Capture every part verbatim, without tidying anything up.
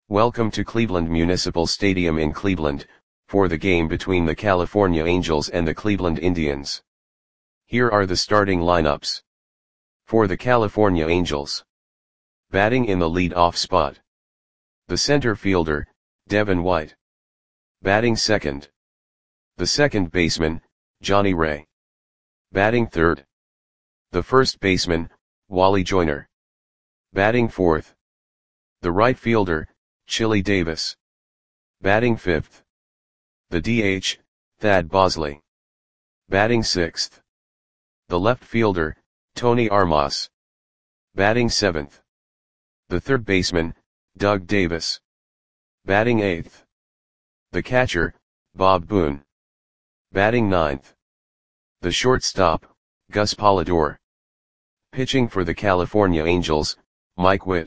Welcome to Cleveland Municipal Stadium in Cleveland, for the game between the California Angels and the Cleveland Indians. Here are the starting lineups. For the California Angels. Batting in the lead-off spot. The center fielder, Devin White. Batting second. The second baseman, Johnny Ray. Batting third. The first baseman, Wally Joyner. Batting fourth. The right fielder, Chili Davis. Batting fifth. The D H, Thad Bosley. Batting sixth. The left fielder, Tony Armas. Batting seventh. The third baseman, Doug Davis. Batting eighth. The catcher, Bob Boone. Batting ninth. The shortstop, Gus Polidor. Pitching for the California Angels, Mike Witt.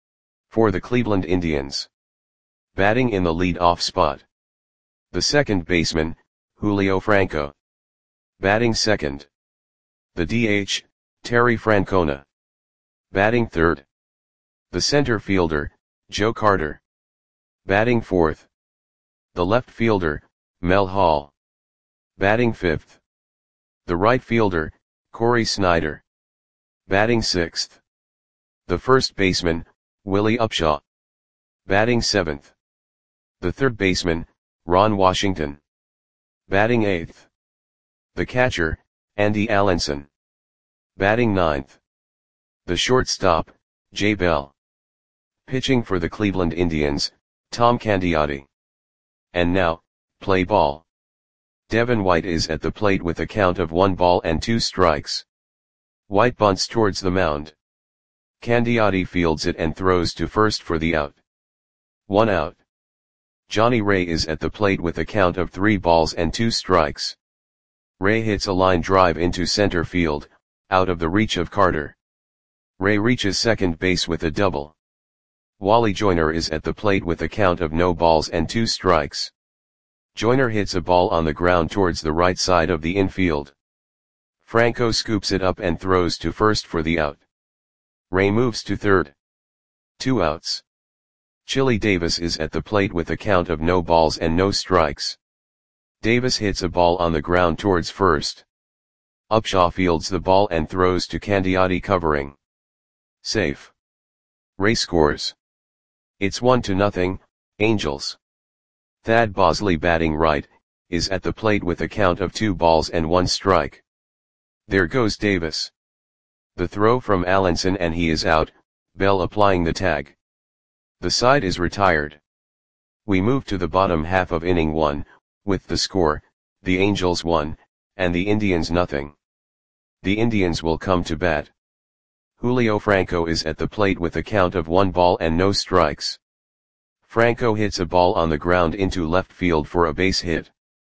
For the Cleveland Indians. Batting in the lead-off spot. The second baseman, Julio Franco. Batting second. The D H, Terry Francona. Batting third. The center fielder, Joe Carter. Batting fourth. The left fielder, Mel Hall. Batting fifth. The right fielder, Corey Snyder. Batting sixth. The first baseman, Willie Upshaw. Batting seventh. The third baseman, Ron Washington. Batting eighth. The catcher, Andy Allenson. Batting ninth. The shortstop, Jay Bell. Pitching for the Cleveland Indians, Tom Candiotti. And now, play ball. Devin White is at the plate with a count of one ball and two strikes. White bunts towards the mound. Candiotti fields it and throws to first for the out. One out. Johnny Ray is at the plate with a count of three balls and two strikes. Ray hits a line drive into center field, out of the reach of Carter. Ray reaches second base with a double. Wally Joyner is at the plate with a count of no balls and two strikes. Joyner hits a ball on the ground towards the right side of the infield. Franco scoops it up and throws to first for the out. Ray moves to third. Two outs. Chili Davis is at the plate with a count of no balls and no strikes. Davis hits a ball on the ground towards first. Upshaw fields the ball and throws to Candiotti covering. Safe. Ray scores. It's one to nothing, Angels. Thad Bosley, batting right, is at the plate with a count of two balls and one strike. There goes Davis. The throw from Allenson and he is out, Bell applying the tag. The side is retired. We move to the bottom half of inning one, with the score, the Angels one, and the Indians nothing. The Indians will come to bat. Julio Franco is at the plate with a count of one ball and no strikes. Franco hits a ball on the ground into left field for a base hit.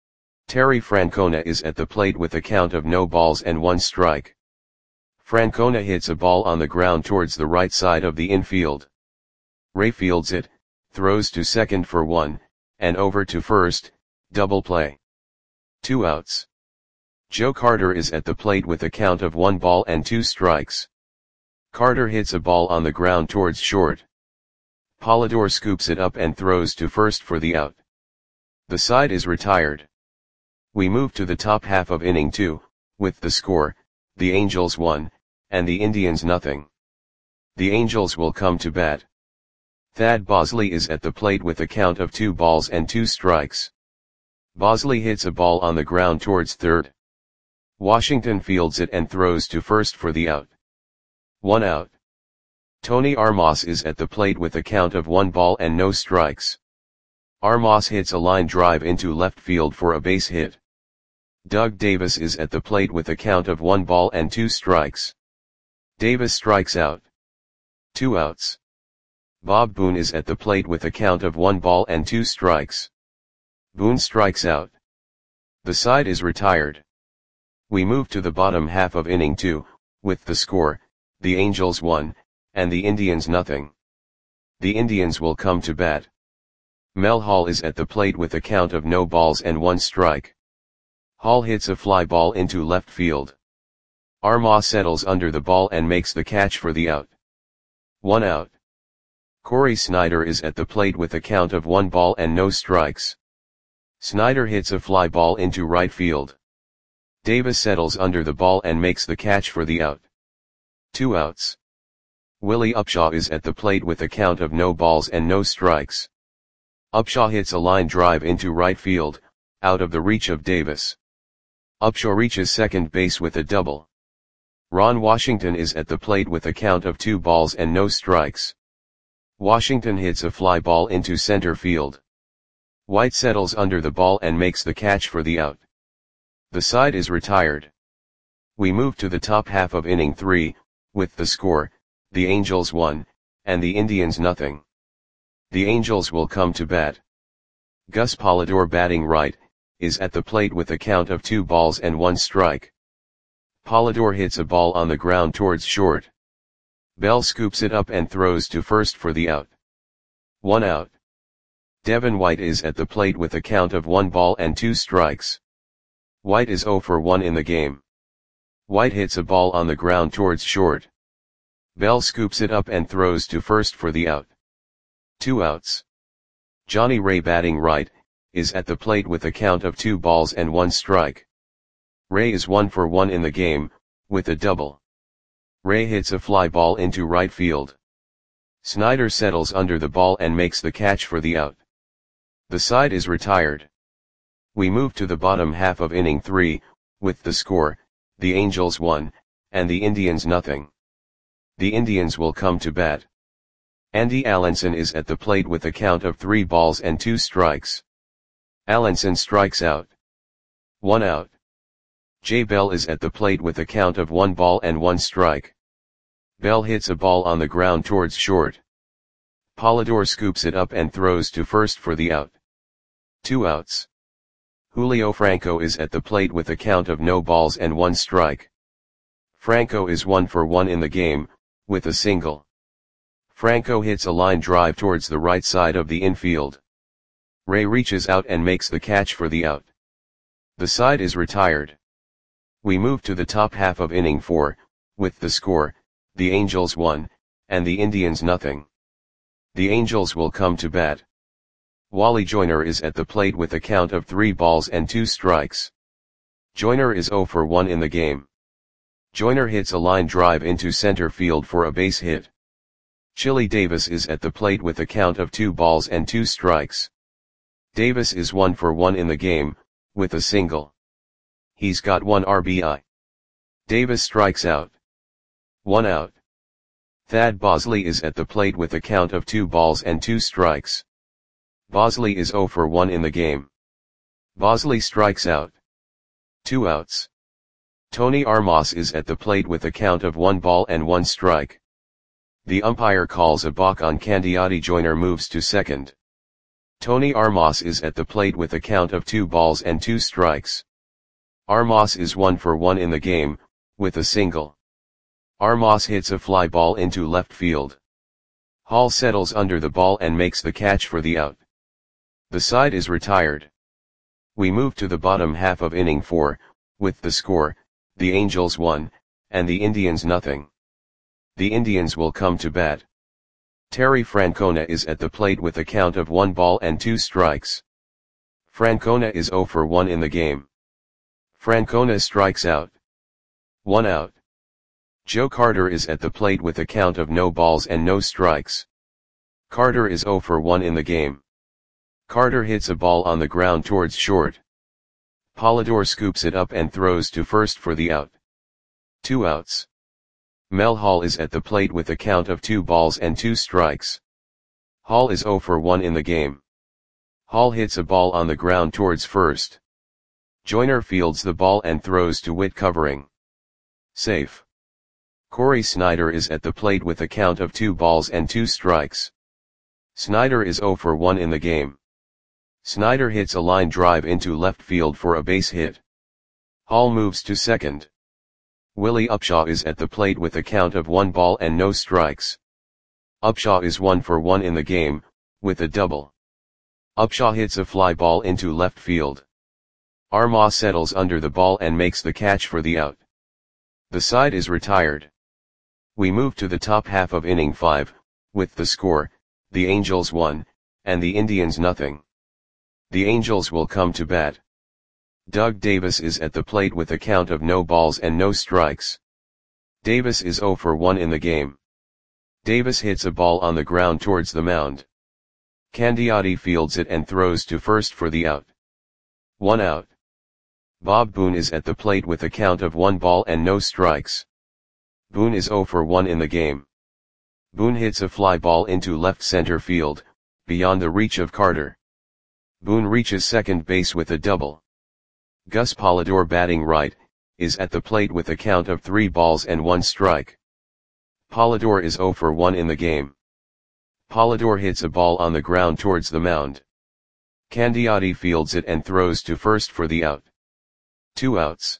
Terry Francona is at the plate with a count of no balls and one strike. Francona hits a ball on the ground towards the right side of the infield. Ray fields it, throws to second for one, and over to first, double play. Two outs. Joe Carter is at the plate with a count of one ball and two strikes. Carter hits a ball on the ground towards short. Polidor scoops it up and throws to first for the out. The side is retired. We move to the top half of inning two, with the score, the Angels one, and the Indians nothing. The Angels will come to bat. Thad Bosley is at the plate with a count of two balls and two strikes. Bosley hits a ball on the ground towards third. Washington fields it and throws to first for the out. One out. Tony Armas is at the plate with a count of one ball and no strikes. Armas hits a line drive into left field for a base hit. Doug Davis is at the plate with a count of one ball and two strikes. Davis strikes out. Two outs. Bob Boone is at the plate with a count of one ball and two strikes. Boone strikes out. The side is retired. We move to the bottom half of inning two, with the score, the Angels one, and the Indians nothing. The Indians will come to bat. Mel Hall is at the plate with a count of no balls and one strike. Hall hits a fly ball into left field. Armas settles under the ball and makes the catch for the out. One out. Corey Snyder is at the plate with a count of one ball and no strikes. Snyder hits a fly ball into right field. Davis settles under the ball and makes the catch for the out. Two outs. Willie Upshaw is at the plate with a count of no balls and no strikes. Upshaw hits a line drive into right field, out of the reach of Davis. Upshaw reaches second base with a double. Ron Washington is at the plate with a count of two balls and no strikes. Washington hits a fly ball into center field. White settles under the ball and makes the catch for the out. The side is retired. We move to the top half of inning three, with the score, the Angels one, and the Indians nothing. The Angels will come to bat. Gus Polidor, batting right, is at the plate with a count of two balls and one strike. Polidor hits a ball on the ground towards short. Bell scoops it up and throws to first for the out. One out. Devin White is at the plate with a count of one ball and two strikes. White is oh for one in the game. White hits a ball on the ground towards short. Bell scoops it up and throws to first for the out. Two outs. Johnny Ray, batting right, is at the plate with a count of two balls and one strike. Ray is one for one in the game, with a double. Ray hits a fly ball into right field. Snyder settles under the ball and makes the catch for the out. The side is retired. We move to the bottom half of inning three, with the score, the Angels one, and the Indians nothing. The Indians will come to bat. Andy Allenson is at the plate with a count of three balls and two strikes. Allenson strikes out. One out. Jay Bell is at the plate with a count of one ball and one strike. Bell hits a ball on the ground towards short. Polidor scoops it up and throws to first for the out. Two outs. Julio Franco is at the plate with a count of no balls and one strike. Franco is one for one in the game, with a single. Franco hits a line drive towards the right side of the infield. Ray reaches out and makes the catch for the out. The side is retired. We move to the top half of inning four, with the score, the Angels one, and the Indians nothing. The Angels will come to bat. Wally Joyner is at the plate with a count of three balls and two strikes. Joyner is oh for one in the game. Joyner hits a line drive into center field for a base hit. Chili Davis is at the plate with a count of two balls and two strikes. Davis is one for one in the game, with a single. He's got one R B I. Davis strikes out. One out. Thad Bosley is at the plate with a count of two balls and two strikes. Bosley is oh for one in the game. Bosley strikes out. Two outs. Tony Armas is at the plate with a count of one ball and one strike. The umpire calls a balk on Candiotti. Joyner moves to second. Tony Armas is at the plate with a count of two balls and two strikes. Armas is one for one in the game, with a single. Armas hits a fly ball into left field. Hall settles under the ball and makes the catch for the out. The side is retired. We move to the bottom half of inning four, with the score, the Angels one, and the Indians nothing. The Indians will come to bat. Terry Francona is at the plate with a count of one ball and two strikes. Francona is oh for one in the game. Francona strikes out. One out. Joe Carter is at the plate with a count of no balls and no strikes. Carter is oh for one in the game. Carter hits a ball on the ground towards short. Polidor scoops it up and throws to first for the out. Two outs. Mel Hall is at the plate with a count of two balls and two strikes. Hall is oh for one in the game. Hall hits a ball on the ground towards first. Joyner fields the ball and throws to Witt, covering. Safe. Corey Snyder is at the plate with a count of two balls and two strikes. Snyder is oh for one in the game. Snyder hits a line drive into left field for a base hit. Hall moves to second. Willie Upshaw is at the plate with a count of one ball and no strikes. Upshaw is one for one in the game, with a double. Upshaw hits a fly ball into left field. Armas settles under the ball and makes the catch for the out. The side is retired. We move to the top half of inning five, with the score, the Angels one, and the Indians nothing. The Angels will come to bat. Doug Davis is at the plate with a count of no balls and no strikes. Davis is oh for one in the game. Davis hits a ball on the ground towards the mound. Candiotti fields it and throws to first for the out. One out. Bob Boone is at the plate with a count of one ball and no strikes. Boone is oh for one in the game. Boone hits a fly ball into left center field, beyond the reach of Carter. Boone reaches second base with a double. Gus Polidor, batting right, is at the plate with a count of three balls and one strike. Polidor is oh for one in the game. Polidor hits a ball on the ground towards the mound. Candiotti fields it and throws to first for the out. Two outs.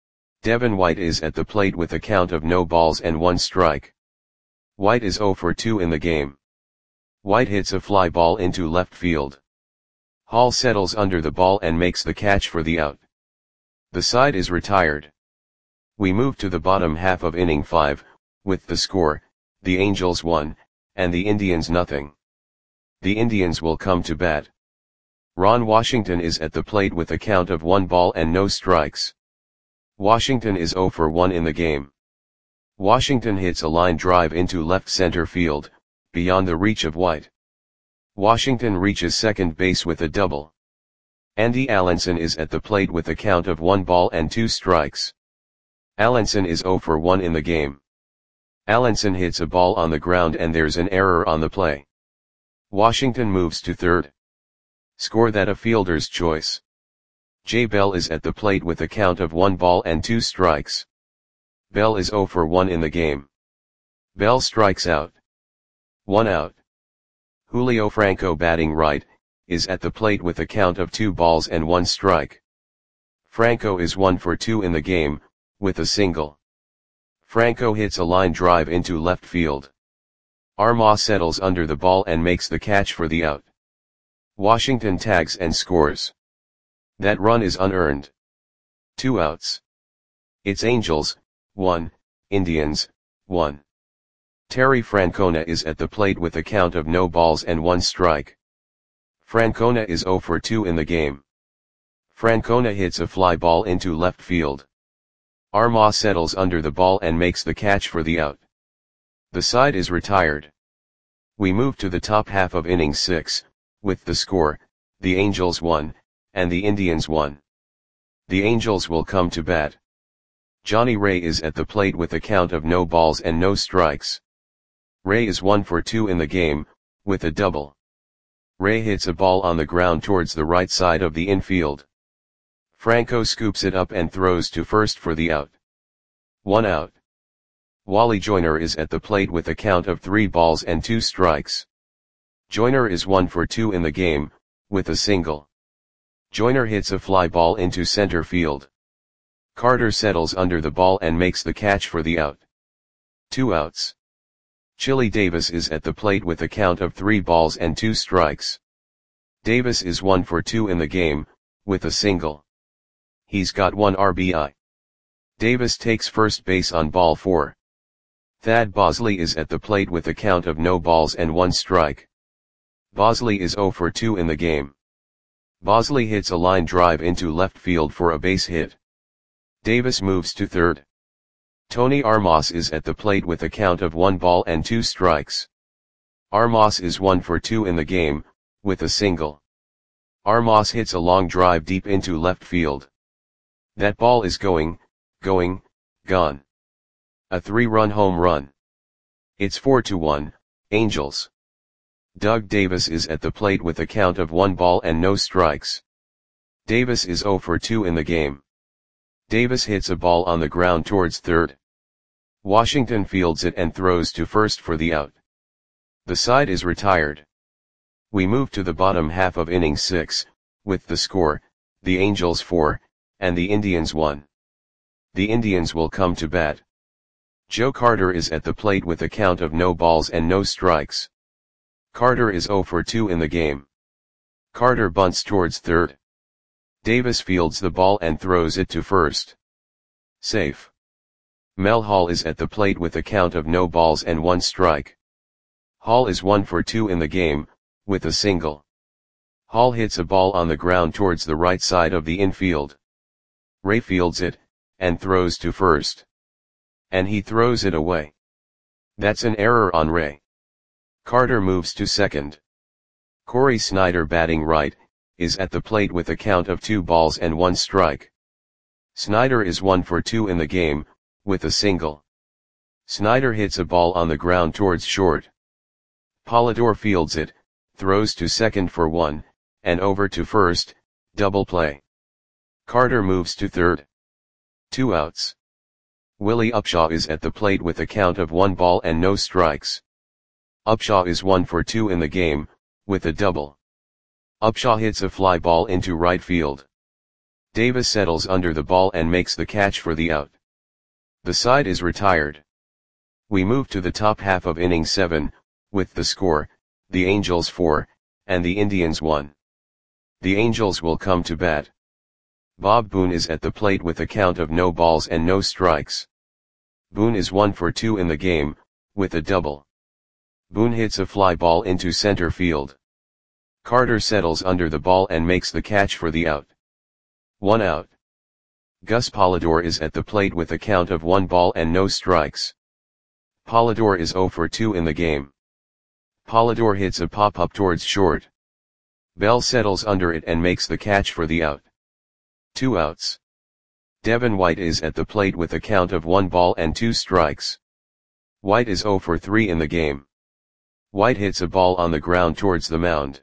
Devin White is at the plate with a count of no balls and one strike. White is oh for two in the game. White hits a fly ball into left field. Hall settles under the ball and makes the catch for the out. The side is retired. We move to the bottom half of inning five, with the score, the Angels one, and the Indians nothing. The Indians will come to bat. Ron Washington is at the plate with a count of one ball and no strikes. Washington is oh for one in the game. Washington hits a line drive into left center field, beyond the reach of White. Washington reaches second base with a double. Andy Allenson is at the plate with a count of one ball and two strikes. Allenson is oh for one in the game. Allenson hits a ball on the ground and there's an error on the play. Washington moves to third. Score that a fielder's choice. Jay Bell is at the plate with a count of one ball and two strikes. Bell is oh for one in the game. Bell strikes out. One out. Julio Franco, batting right, is at the plate with a count of two balls and one strike. Franco is one for two in the game, with a single. Franco hits a line drive into left field. Armah settles under the ball and makes the catch for the out. Washington tags and scores. That run is unearned. Two outs. It's Angels, one, Indians, one. Terry Francona is at the plate with a count of no balls and one strike. Francona is oh for two in the game. Francona hits a fly ball into left field. Armah settles under the ball and makes the catch for the out. The side is retired. We move to the top half of inning six, with the score, the Angels one, and the Indians one. The Angels will come to bat. Johnny Ray is at the plate with a count of no balls and no strikes. Ray is one for two in the game, with a double. Ray hits a ball on the ground towards the right side of the infield. Franco scoops it up and throws to first for the out. One out. Wally Joyner is at the plate with a count of three balls and two strikes. Joyner is one for two in the game, with a single. Joyner hits a fly ball into center field. Carter settles under the ball and makes the catch for the out. Two outs. Chili Davis is at the plate with a count of three balls and two strikes. Davis is one for two in the game, with a single. He's got one R B I. Davis takes first base on ball four. Thad Bosley is at the plate with a count of no balls and one strike. Bosley is oh for two in the game. Bosley hits a line drive into left field for a base hit. Davis moves to third. Tony Armas is at the plate with a count of one ball and two strikes. Armas is one for two in the game, with a single. Armas hits a long drive deep into left field. That ball is going, going, gone. A three-run home run. It's four to one, Angels. Doug Davis is at the plate with a count of one ball and no strikes. Davis is oh for two in the game. Davis hits a ball on the ground towards third. Washington fields it and throws to first for the out. The side is retired. We move to the bottom half of inning six, with the score, the Angels four, and the Indians one. The Indians will come to bat. Joe Carter is at the plate with a count of no balls and no strikes. Carter is oh for two in the game. Carter bunts towards third. Davis fields the ball and throws it to first. Safe. Mel Hall is at the plate with a count of no balls and one strike. Hall is one for two in the game, with a single. Hall hits a ball on the ground towards the right side of the infield. Ray fields it, and throws to first. And he throws it away. That's an error on Ray. Carter moves to second. Corey Snyder, batting right, is at the plate with a count of two balls and one strike. Snyder is one for two in the game, with a single. Snyder hits a ball on the ground towards short. Polidor fields it, throws to second for one, and over to first, double play. Carter moves to third. Two outs. Willie Upshaw is at the plate with a count of one ball and no strikes. Upshaw is one for two in the game, with a double. Upshaw hits a fly ball into right field. Davis settles under the ball and makes the catch for the out. The side is retired. We move to the top half of inning seven, with the score, the Angels four, and the Indians one. The Angels will come to bat. Bob Boone is at the plate with a count of no balls and no strikes. Boone is one for two in the game, with a double. Boone hits a fly ball into center field. Carter settles under the ball and makes the catch for the out. One out. Gus Polidor is at the plate with a count of one ball and no strikes. Polidor is zero for two in the game. Polidor hits a pop-up towards short. Bell settles under it and makes the catch for the out. Two outs. Devin White is at the plate with a count of one ball and two strikes. White is zero for three in the game. White hits a ball on the ground towards the mound.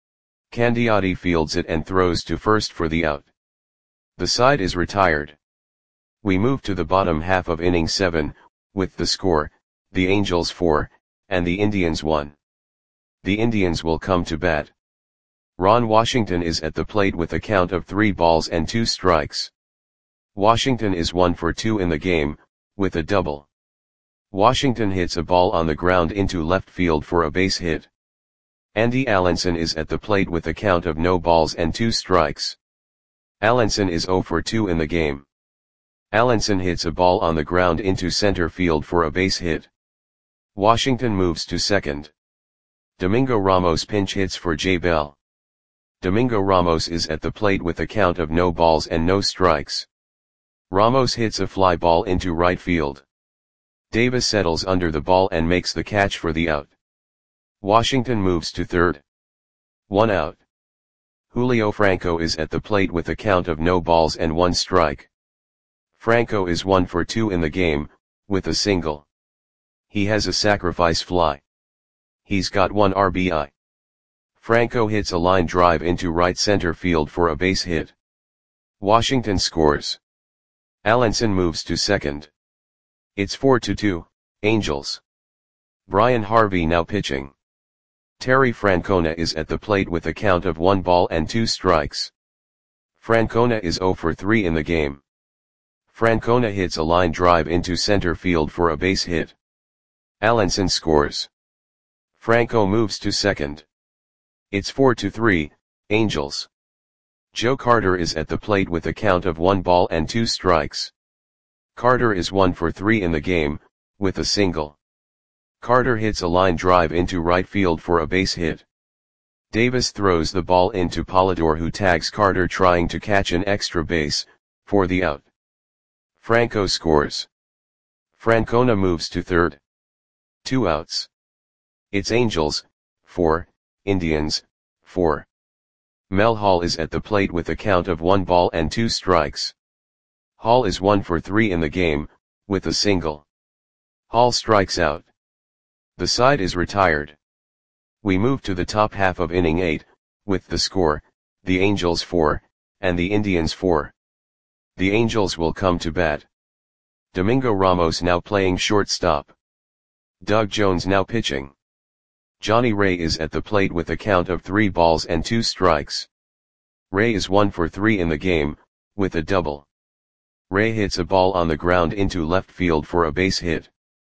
Candiotti fields it and throws to first for the out. The side is retired. We move to the bottom half of inning seven, with the score, the Angels four, and the Indians one. The Indians will come to bat. Ron Washington is at the plate with a count of three balls and two strikes. Washington is one for two in the game, with a double. Washington hits a ball on the ground into left field for a base hit. Andy Allenson is at the plate with a count of no balls and two strikes. Allenson is zero for two in the game. Allenson hits a ball on the ground into center field for a base hit. Washington moves to second. Domingo Ramos pinch hits for Jay Bell. Domingo Ramos is at the plate with a count of no balls and no strikes. Ramos hits a fly ball into right field. Davis settles under the ball and makes the catch for the out. Washington moves to third. One out. Julio Franco is at the plate with a count of no balls and one strike. Franco is one for two in the game, with a single. He has a sacrifice fly. He's got one R B I. Franco hits a line drive into right center field for a base hit. Washington scores. Allenson moves to second. It's four to two, Angels. Brian Harvey now pitching. Terry Francona is at the plate with a count of one ball and two strikes. Francona is zero for three in the game. Francona hits a line drive into center field for a base hit. Allenson scores. Franco moves to second. It's four to three, Angels. Joe Carter is at the plate with a count of one ball and two strikes. Carter is one for three in the game, with a single. Carter hits a line drive into right field for a base hit. Davis throws the ball into Polidor, who tags Carter trying to catch an extra base, for the out. Franco scores. Francona moves to third. Two outs. It's Angels, four, Indians, four. Mel Hall is at the plate with a count of one ball and two strikes. Hall is one for three in the game, with a single. Hall strikes out. The side is retired. We move to the top half of inning eight, with the score, the Angels four, and the Indians four. The Angels will come to bat. Domingo Ramos now playing shortstop. Doug Jones now pitching. Johnny Ray is at the plate with a count of three balls and two strikes. Ray is one for three in the game, with a double. Ray hits a ball on the ground into left field for a base hit.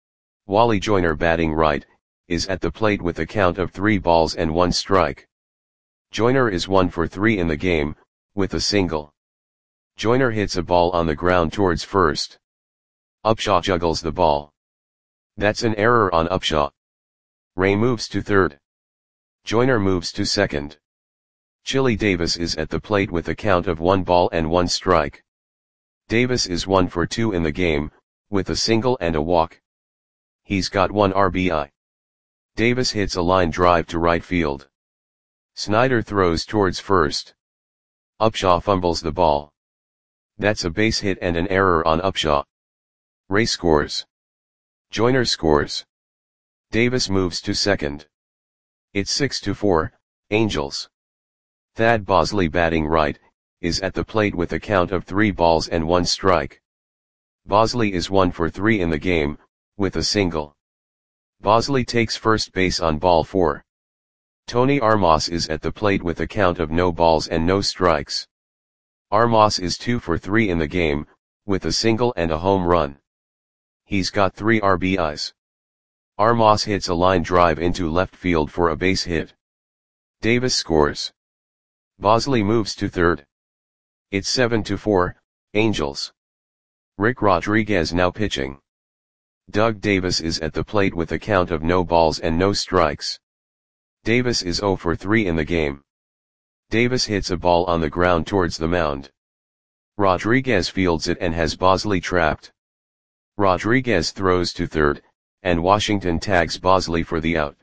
Wally Joyner, batting right, is at the plate with a count of three balls and one strike. Joyner is one for three in the game, with a single. Joyner hits a ball on the ground towards first. Upshaw juggles the ball. That's an error on Upshaw. Ray moves to third. Joyner moves to second. Chili Davis is at the plate with a count of one ball and one strike. Davis is one for two in the game, with a single and a walk. He's got one R B I. Davis hits a line drive to right field. Snyder throws towards first. Upshaw fumbles the ball. That's a base hit and an error on Upshaw. Ray scores. Joyner scores. Davis moves to second. It's six to four, Angels. Thad Bosley, batting right, is at the plate with a count of three balls and one strike. Bosley is one for three in the game, with a single. Bosley takes first base on ball four. Tony Armas is at the plate with a count of no balls and no strikes. Armas is two for three in the game, with a single and a home run. He's got three R B Is. Armas hits a line drive into left field for a base hit. Davis scores. Bosley moves to third. It's seven to four, Angels. Rick Rodriguez now pitching. Doug Davis is at the plate with a count of no balls and no strikes. Davis is zero for three in the game. Davis hits a ball on the ground towards the mound. Rodriguez fields it and has Bosley trapped. Rodriguez throws to third, and Washington tags Bosley for the out.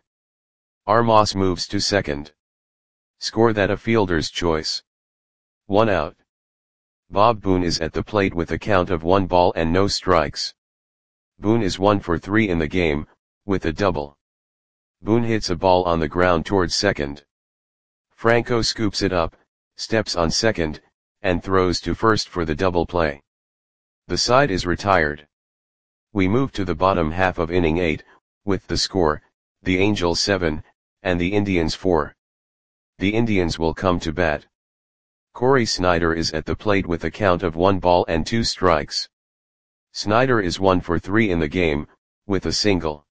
Armas moves to second. Score that a fielder's choice. One out. Bob Boone is at the plate with a count of one ball and no strikes. Boone is one for three in the game, with a double. Boone hits a ball on the ground towards second. Franco scoops it up, steps on second, and throws to first for the double play. The side is retired. We move to the bottom half of inning eight, with the score, the Angels seven, and the Indians four. The Indians will come to bat. Corey Snyder is at the plate with a count of one ball and two strikes. Snyder is one for three in the game, with a single.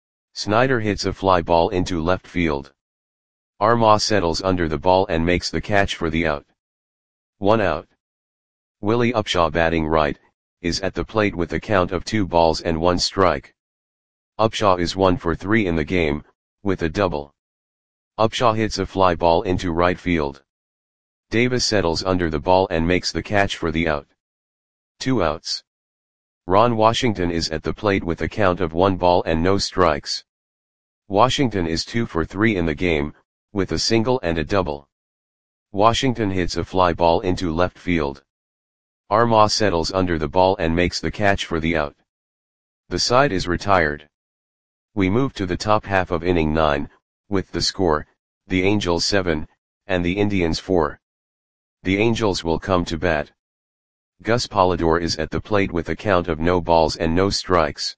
Snyder hits a fly ball into left field. Armas settles under the ball and makes the catch for the out. One out. Willie Upshaw, batting right, is at the plate with a count of two balls and one strike. Upshaw is one for three in the game, with a double. Upshaw hits a fly ball into right field. Davis settles under the ball and makes the catch for the out. Two outs. Ron Washington is at the plate with a count of one ball and no strikes. Washington is two for three in the game, with a single and a double. Washington hits a fly ball into left field. Armas settles under the ball and makes the catch for the out. The side is retired. We move to the top half of inning nine, with the score, the Angels seven, and the Indians four. The Angels will come to bat. Gus Polidor is at the plate with a count of no balls and no strikes.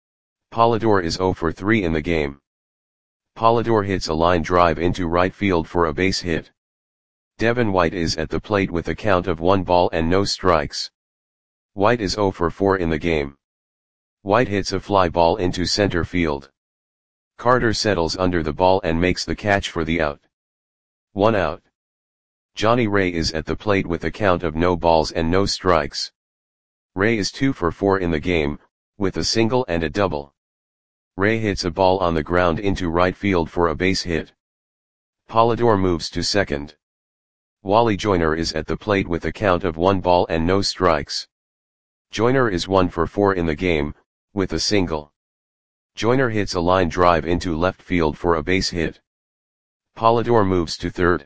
Polidor is zero for three in the game. Polidor hits a line drive into right field for a base hit. Devin White is at the plate with a count of one ball and no strikes. White is zero for four in the game. White hits a fly ball into center field. Carter settles under the ball and makes the catch for the out. One out. Johnny Ray is at the plate with a count of no balls and no strikes. Ray is two for four in the game, with a single and a double. Ray hits a ball on the ground into right field for a base hit. Polidor moves to second. Wally Joyner is at the plate with a count of one ball and no strikes. Joyner is one for four in the game, with a single. Joyner hits a line drive into left field for a base hit. Polidor moves to third.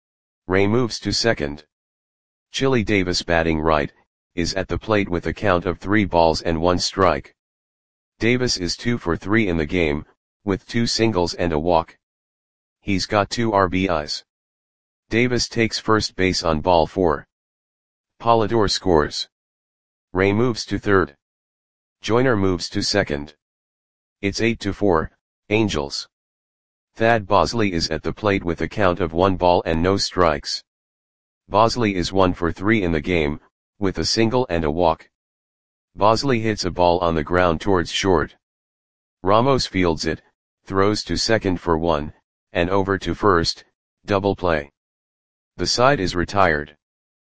Ray moves to second. Chili Davis, batting right, is at the plate with a count of three balls and one strike. Davis is two for three in the game, with two singles and a walk. He's got two R B Is. Davis takes first base on ball four. Polidor scores. Ray moves to third. Joyner moves to second. It's eight to four, Angels. Thad Bosley is at the plate with a count of one ball and no strikes. Bosley is one for three in the game, with a single and a walk. Bosley hits a ball on the ground towards short. Ramos fields it, throws to second for one, and over to first, double play. The side is retired.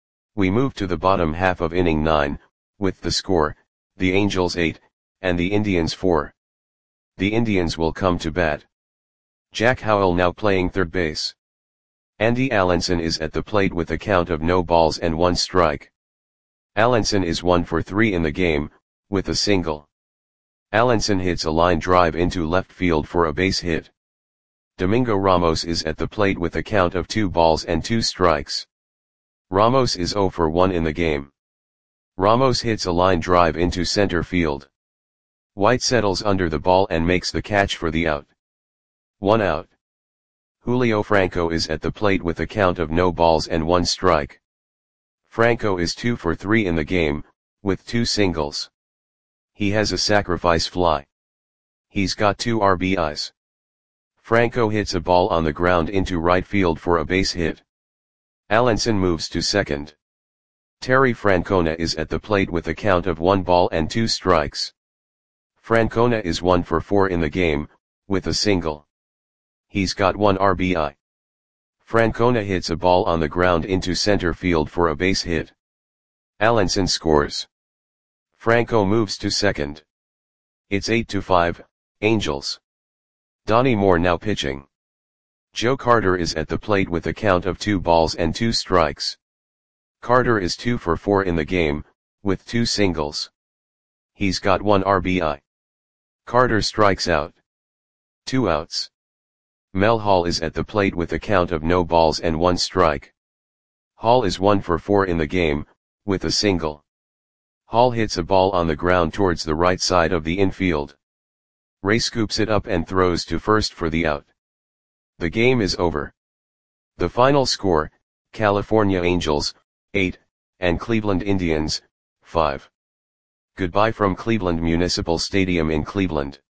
We move to the bottom half of inning nine, with the score, the Angels eight, and the Indians four. The Indians will come to bat. Jack Howell now playing third base. Andy Allenson is at the plate with a count of no balls and one strike. Allenson is one for three in the game, with a single. Allenson hits a line drive into left field for a base hit. Domingo Ramos is at the plate with a count of two balls and two strikes. Ramos is zero for one in the game. Ramos hits a line drive into center field. White settles under the ball and makes the catch for the out. One out. Julio Franco is at the plate with a count of no balls and one strike. Franco is two for three in the game, with two singles. He has a sacrifice fly. He's got two R B Is. Franco hits a ball on the ground into right field for a base hit. Allenson moves to second. Terry Francona is at the plate with a count of one ball and two strikes. Francona is one for four in the game, with a single. He's got one R B I. Francona hits a ball on the ground into center field for a base hit. Allenson scores. Franco moves to second. It's eight to five, Angels. Donnie Moore now pitching. Joe Carter is at the plate with a count of two balls and two strikes. Carter is two for four in the game, with two singles. He's got one R B I. Carter strikes out. Two outs. Mel Hall is at the plate with a count of no balls and one strike. Hall is one for four in the game, with a single. Hall hits a ball on the ground towards the right side of the infield. Ray scoops it up and throws to first for the out. The game is over. The final score, California Angels, eight, and Cleveland Indians, five. Goodbye from Cleveland Municipal Stadium in Cleveland.